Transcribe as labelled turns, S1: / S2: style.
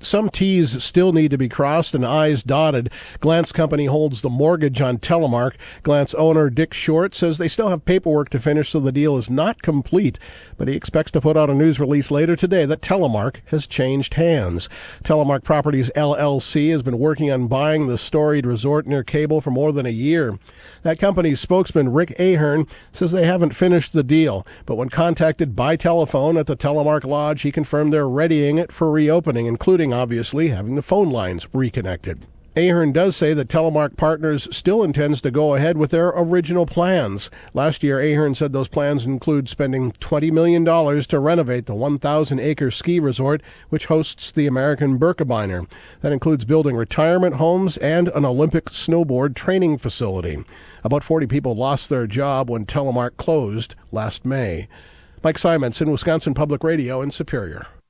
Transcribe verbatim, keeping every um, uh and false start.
S1: some T's still need to be crossed and I's dotted. Glance Company holds the mortgage on Telemark. Glance owner Dick Short says they still have paperwork to finish, so the deal is not complete, but he expects to put out a news release later today that Telemark has changed hands. Telemark Properties L L C has been working on buying the storied resort near Cable for more than a year. That company's spokesman Rick Ahern says they haven't finished the deal, but when contacted by telephone at the Telemark Lodge, he confirmed they're readying it for reopening, including, obviously, having the phone lines reconnected. Ahern does say that Telemark Partners still intends to go ahead with their original plans. Last year, Ahern said those plans include spending twenty million dollars to renovate the one thousand acre ski resort, which hosts the American Birkebeiner. That includes building retirement homes and an Olympic snowboard training facility. About forty people lost their job when Telemark closed last May. Mike Simonson, Wisconsin Public Radio in Superior.